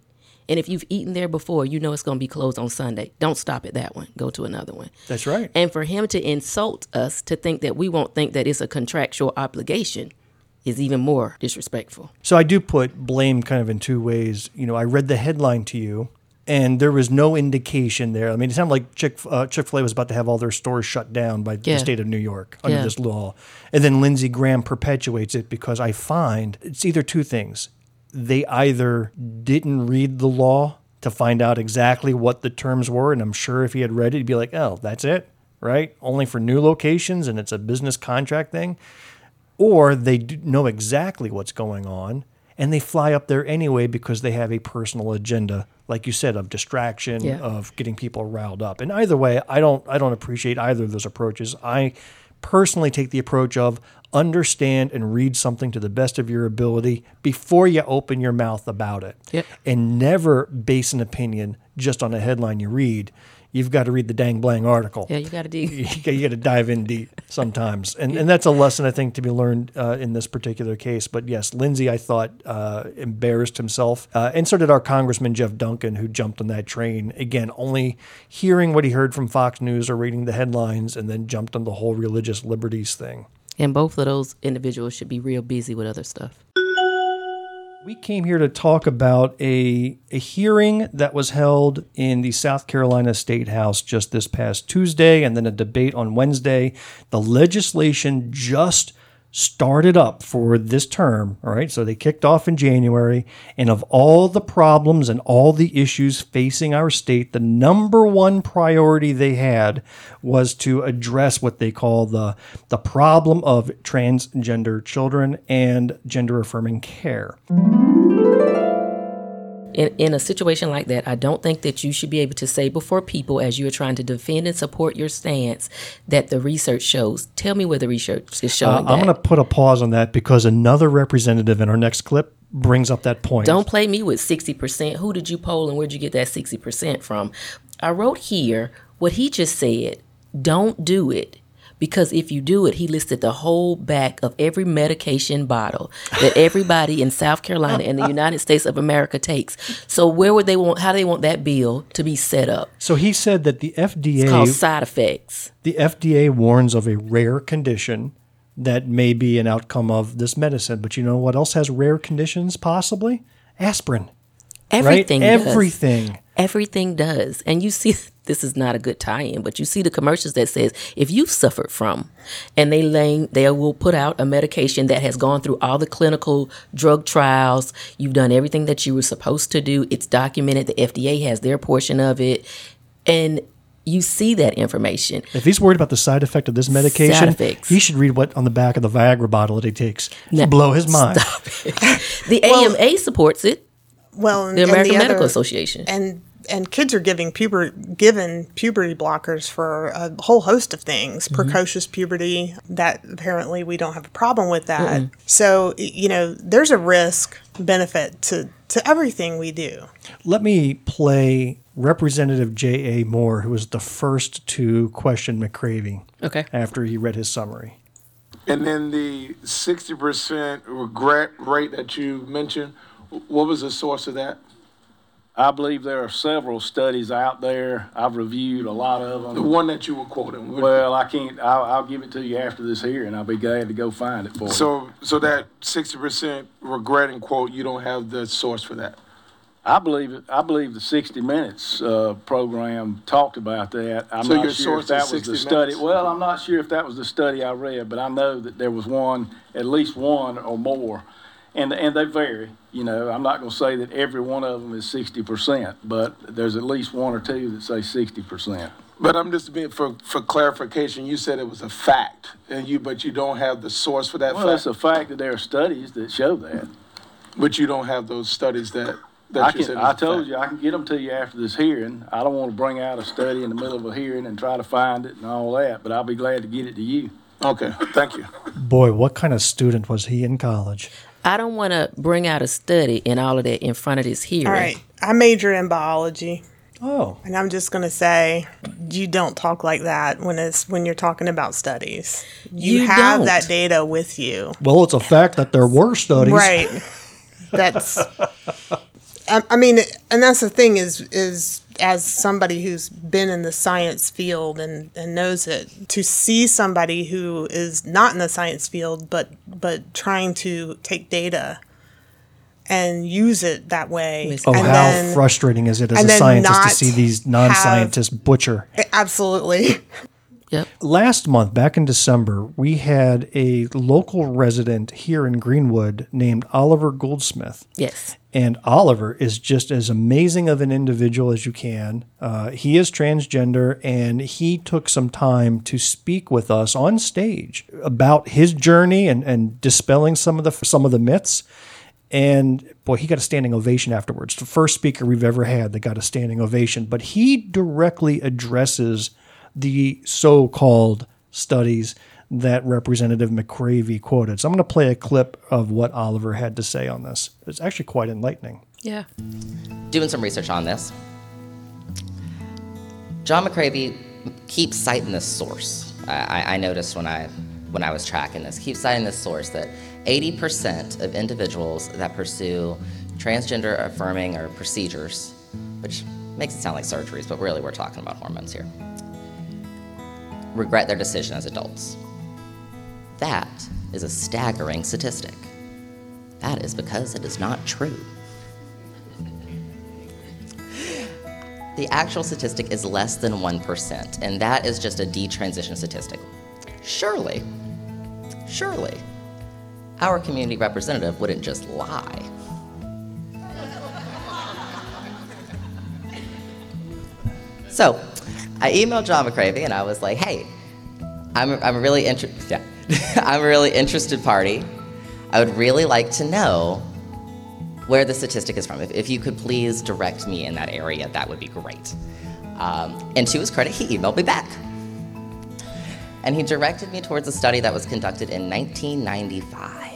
And if you've eaten there before, you know it's going to be closed on Sunday. Don't stop at that one. Go to another one. That's right. And for him to insult us, to think that we won't think that it's a contractual obligation, is even more disrespectful. So I do put blame kind of in two ways. You know, I read the headline to you, and there was no indication there. I mean, it sounded like Chick, uh, Chick-fil-A was about to have all their stores shut down by Yeah. the state of New York under Yeah. this law. And then Lindsey Graham perpetuates it because I find it's either two things. They either didn't read the law to find out exactly what the terms were, and I'm sure if he had read it, he'd be like, oh, that's it, right? Only for new locations, and it's a business contract thing. Or they do know exactly what's going on, and they fly up there anyway because they have a personal agenda, like you said, of distraction, Yeah. of getting people riled up. And either way, I don't I don't appreciate either of those approaches. I personally take the approach of understand and read something to the best of your ability before you open your mouth about it. Yep. And never base an opinion just on a headline you read. You've got to read the dang blang article. Yeah, you got to dig. You got to dive in deep sometimes. And and that's a lesson I think to be learned uh, in this particular case. But yes, Lindsey, I thought, uh, embarrassed himself. Uh, and so did our Congressman Jeff Duncan, who jumped on that train. Again, only hearing what he heard from Fox News or reading the headlines, and then jumped on the whole religious liberties thing. And both of those individuals should be real busy with other stuff. We came here to talk about a, a hearing that was held in the South Carolina State House just this past Tuesday, and then a debate on Wednesday. The legislation just started up for this term, all right? So they kicked off in January, and of all the problems and all the issues facing our state, the number one priority they had was to address what they call the, the problem of transgender children and gender-affirming care. In, in a situation like that, I don't think that you should be able to say before people, as you are trying to defend and support your stance, that the research shows. Tell me where the research is showing Uh, I'm that. going to put a pause on that because another representative in our next clip brings up that point. Don't play me with sixty percent. Who did you poll and where'd you get that sixty percent from? I wrote here what he just said. Don't do it. Because if you do it, he listed the whole back of every medication bottle that everybody in South Carolina and the United States of America takes. So where would they want, how do they want that bill to be set up? So he said that the F D A, It's called side effects. the F D A warns of a rare condition that may be an outcome of this medicine. But you know what else has rare conditions possibly? Aspirin. Everything right? does. Everything. Everything does. And you see, this is not a good tie-in, but you see the commercials that says, if you've suffered from, and they lay, they will put out a medication that has gone through all the clinical drug trials, you've done everything that you were supposed to do, it's documented, the F D A has their portion of it, and you see that information. If he's worried about the side effect of this medication, Side effects. he should read what on the back of the Viagra bottle that he takes. Now, Blow his mind. Stop it. The A M A supports it, Well, and, the American and the Medical other- Association. and and kids are giving puber given puberty blockers for a whole host of things, Mm-hmm. precocious puberty. That apparently we don't have a problem with that. So y- you know, there's a risk benefit to to everything we do. Let me play Representative J A. Moore, who was the first to question McCravey Okay. after he read his summary. And then the sixty percent regret rate that you mentioned, what was the source of that? I believe there are several studies out there. I've reviewed a lot of them. The one that you were quoting. what- Well, I can't. I'll, I'll give it to you after this hearing. I'll be glad to go find it for you. So, so that sixty percent regret and quote, you don't have the source for that. I believe it. I believe the sixty Minutes uh, program talked about that. I'm So not your sure source if that is was the sixty study. Minutes? Well, I'm not sure if that was the study I read, but I know that there was one, at least one or more, and and they vary. You know, I'm not going to say that every one of them is sixty percent, but there's at least one or two that say sixty percent. But I'm just being for for clarification. You said it was a fact, and you but you don't have the source for that Well, fact. it's a fact that there are studies that show that. But you don't have those studies that that I you can. said. I is a told fact. you I can get them to you after this hearing. I don't want to bring out a study in the middle of a hearing and try to find it and all that, but I'll be glad to get it to you. Okay, thank you. Boy, what kind of student was he in college? I don't want to bring out a study and all of that in front of this hearing. All right, I majored in biology, Oh, and I'm just going to say you don't talk like that when it's when you're talking about studies. You, You have don't. that data with you. well, it's a fact that there were studies. Right. That's I, I mean, and that's the thing is, is as somebody who's been in the science field and, and knows it, to see somebody who is not in the science field, but, but trying to take data and use it that way. Oh, and how then, frustrating is it as and a then scientist to not see these non-scientists butcher? Absolutely. Yep. Last month, back in December, we had a local resident here in Greenwood named Oliver Goldsmith. Yes. And Oliver is just as amazing of an individual as you can. Uh, he is transgender, and he took some time to speak with us on stage about his journey and, and dispelling some of the some of the myths. And boy, he got a standing ovation afterwards. The first speaker we've ever had that got a standing ovation. But he directly addresses the so-called studies that Representative McCravy quoted. So I'm going to play a clip of what Oliver had to say on this. It's actually quite enlightening. Yeah. Doing some research on this, John McCravy keeps citing this source. I, I noticed when I when I was tracking this, keeps citing this source that eighty percent of individuals that pursue transgender affirming or procedures, which makes it sound like surgeries, but really we're talking about hormones here, regret their decision as adults. That is a staggering statistic. That is because it is not true. The actual statistic is less than one percent, and that is just a detransition statistic. Surely, surely, our community representative wouldn't just lie. So, I emailed John McCravy and I was like, hey, I'm, I'm really interested, yeah. I'm a really interested party. I would really like to know where the statistic is from. If, if you could please direct me in that area, that would be great. Um, and to his credit, he emailed me back. And he directed me towards a study that was conducted in nineteen ninety-five.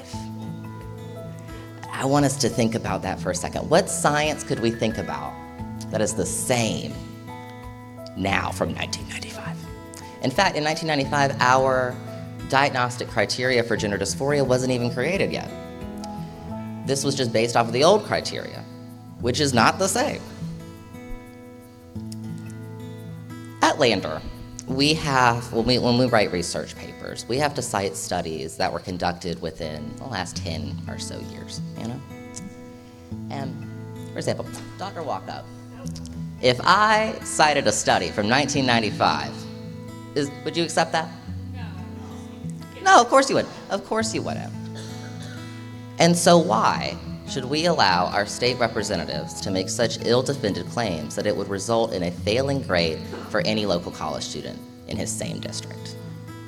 I want us to think about that for a second. What science could we think about that is the same now from nineteen ninety-five? In fact, in nineteen ninety-five, our diagnostic criteria for gender dysphoria wasn't even created yet. This was just based off of the old criteria, which is not the same. At Lander, we have, when we, when we write research papers, we have to cite studies that were conducted within the last ten or so years, you know? And, for example, Doctor Walk Up. If I cited a study from nineteen ninety-five, is, would you accept that? No, of course you would. Of course you wouldn't. And so why should we allow our state representatives to make such ill-defended claims that it would result in a failing grade for any local college student in his same district?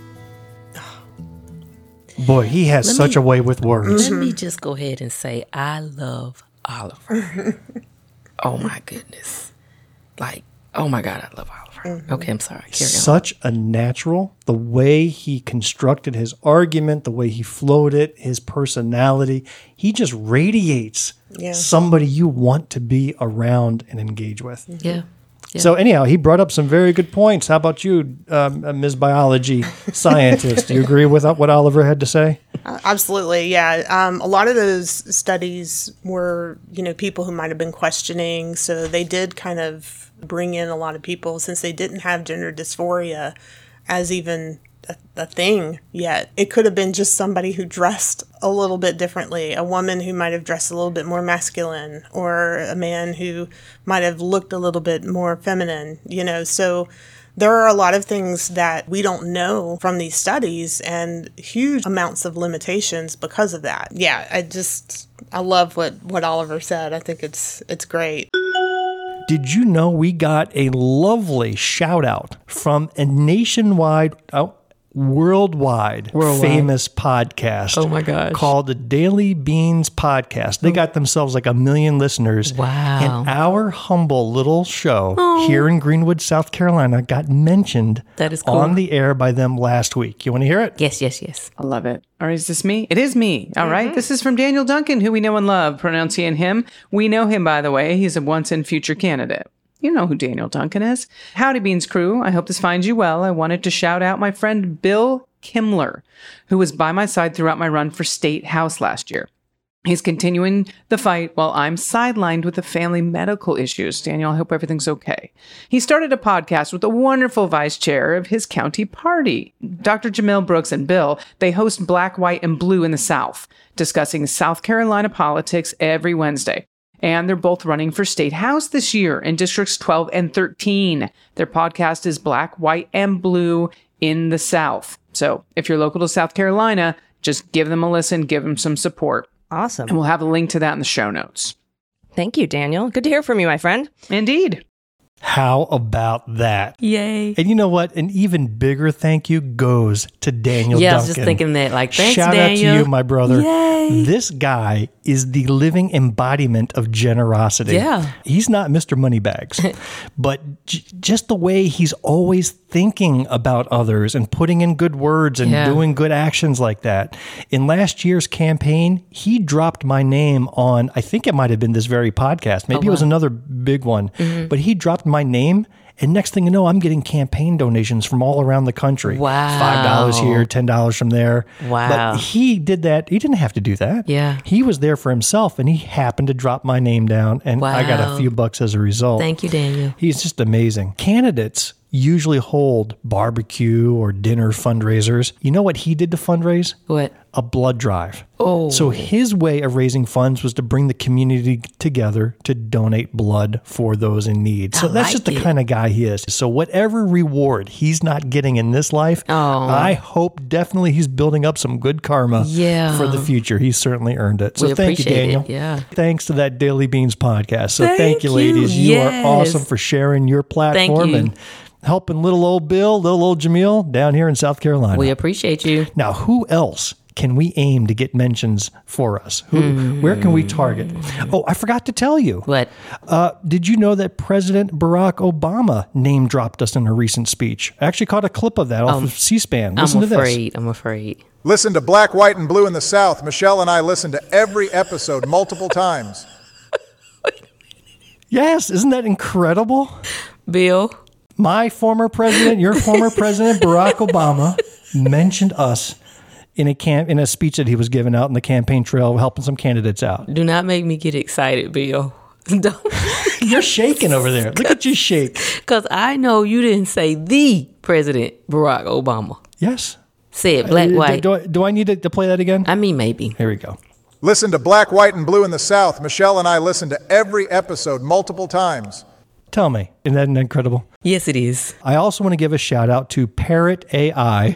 Boy, he has Let such me- a way with words. Let me just go ahead and say I love Oliver. Oh my goodness. Like, oh my God, I love Oliver. Okay, I'm sorry. Carry on. Such a natural, the way he constructed his argument, the way he flowed it, his personality, he just radiates Yeah. somebody you want to be around and engage with. Yeah. Yeah. So anyhow, he brought up some very good points. How about you, um, uh, Miz Biology Scientist? Do you agree with what Oliver had to say? Uh, absolutely, yeah. Um, a lot of those studies were, you know, people who might have been questioning, so they did kind of bring in a lot of people since they didn't have gender dysphoria as even a, a thing yet. It could have been just somebody who dressed a little bit differently, a woman who might have dressed a little bit more masculine, or a man who might have looked a little bit more feminine, you know, so there are a lot of things that we don't know from these studies and huge amounts of limitations because of that. Yeah, I just, I love what, what Oliver said. I think it's it's great. Did you know we got a lovely shout out from a nationwide, oh, worldwide, Worldwide. famous podcast? Oh my gosh. Called the Daily Beans Podcast. They got themselves like a million listeners. Wow. And our humble little show Oh. here in Greenwood, South Carolina got mentioned That is cool. on the air by them last week. You want to hear it? Yes, yes, yes. I love it. Or is this me? It is me. All right. This is from Daniel Duncan, who we know and love, pronouncing him. We know him, by the way. He's a once and future candidate. You know who Daniel Duncan is. Howdy Beans crew. I hope this finds you well. I wanted to shout out my friend Bill Kimler, who was by my side throughout my run for State House last year. He's continuing the fight while I'm sidelined with the family medical issues. Daniel, I hope everything's okay. He started a podcast with the wonderful vice chair of his county party, Doctor Jamil Brooks and Bill. They host Black, White, and Blue in the South, discussing South Carolina politics every Wednesday. And they're both running for state house this year in districts twelve and thirteen. Their podcast is Black, White, and Blue in the South. So if you're local to South Carolina, just give them a listen, give them some support. Awesome. And we'll have a link to that in the show notes. Thank you, Daniel. Good to hear from you, my friend. Indeed. How about that? Yay. And you know what? An even bigger thank you goes to Daniel yeah, Duncan. I was just thinking that. Like, thanks, Shout Daniel. out to you, my brother. Yay. This guy is the living embodiment of generosity. Yeah. He's not Mister Moneybags, but j- just the way he's always thinking about others and putting in good words and Yeah. doing good actions like that. In last year's campaign, he dropped my name on, I think it might have been this very podcast. Maybe Oh, it was wow. another big one, Mhm. but he dropped my name. And next thing you know, I'm getting campaign donations from all around the country. Wow. five dollars here, ten dollars from there. Wow. But he did that. He didn't have to do that. Yeah. He was there for himself, and he happened to drop my name down, and I got a Wow. few bucks as a result. Thank you, Daniel. He's just amazing. Candidates usually hold barbecue or dinner fundraisers. You know what he did to fundraise? What? A blood drive. Oh. So his way of raising funds was to bring the community together to donate blood for those in need. So I that's like just the it. kind of guy he is. So whatever reward he's not getting in this life, Oh. I hope definitely he's building up some good karma Yeah. for the future. He's certainly earned it. So We thank you, appreciate it. Daniel. Yeah. Thanks to that Daily Beans podcast. So Thank thank, you, you. ladies. You Yes. are awesome for sharing your platform you. and helping little old Bill, little old Jamil down here in South Carolina. We appreciate you. Now, who else can we aim to get mentions for us? Who, Where can we target? Oh, I forgot to tell you. What? Uh, did you know that President Barack Obama name dropped us in a recent speech? I actually caught a clip of that off Um, of C-SPAN. Listen I'm to afraid. I'm afraid. Listen to Black, White, and Blue in the South. Michelle and I listen to every episode multiple times. this. Yes, isn't that incredible? Bill? My former president, your former president, Barack Obama, mentioned us in a camp in a speech that he was giving out in the campaign trail, helping some candidates out. Do not make me get excited, Bill. Don't. You're shaking over there. Look at you shake. Because I know you didn't say the President Barack Obama. Yes. Say it black, Uh, white. Do, I, do I need to, to play that again? I mean, maybe. Here we go. Listen to Black, White, and Blue in the South. Michelle and I listen to every episode multiple times. Tell me, isn't that incredible? Yes, it is. I also want to give a shout out to Parrot A I,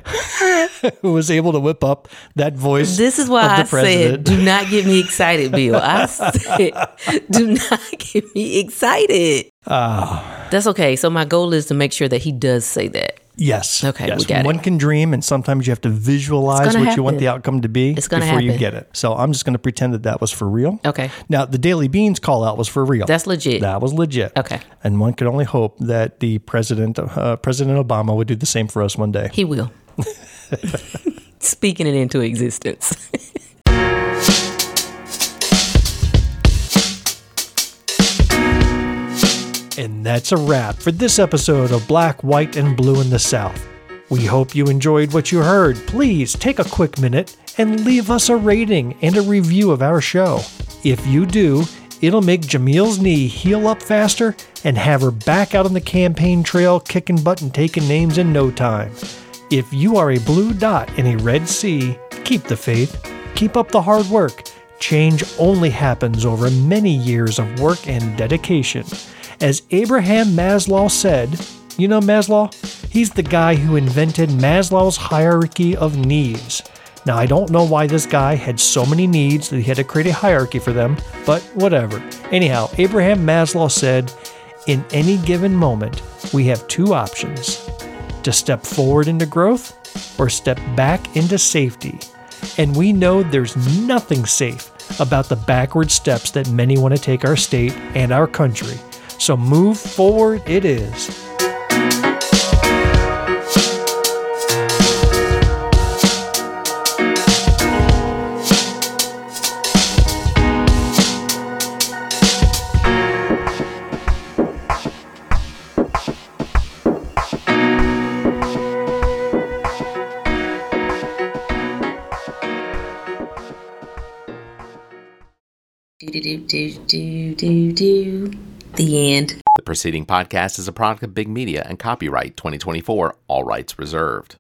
who was able to whip up that voice. This is of why the I president. said, do not get me excited, Bill. I said, do not get me excited. Ah. That's okay. So my goal is to make sure that he does say that. Yes. Okay, yes. we got One it. can dream, and sometimes you have to visualize It's what gonna you want happen. the outcome to be It's gonna before you happen. get it. So I'm just going to pretend that that was for real. Okay. Now, the Daily Beans call out was for real. That's legit. That was legit. Okay. And one could only hope that the president, uh, President Obama, would do the same for us one day. He will. Speaking it into existence. And that's a wrap for this episode of Black, White, and Blue in the South. We hope you enjoyed what you heard. Please take a quick minute and leave us a rating and a review of our show. If you do, it'll make Jamil's knee heal up faster and have her back out on the campaign trail kicking butt and taking names in no time. If you are a blue dot in a red sea, keep the faith, keep up the hard work. Change only happens over many years of work and dedication. As Abraham Maslow said, you know Maslow? He's the guy who invented Maslow's hierarchy of needs. Now, I don't know why this guy had so many needs that he had to create a hierarchy for them, but whatever. Anyhow, Abraham Maslow said, in any given moment, we have two options: to step forward into growth or step back into safety. And we know there's nothing safe about the backward steps that many want to take our state and our country. So move forward it is. Do do do do do do do. The end. The preceding podcast is a product of Big Media and copyright twenty twenty-four, all rights reserved.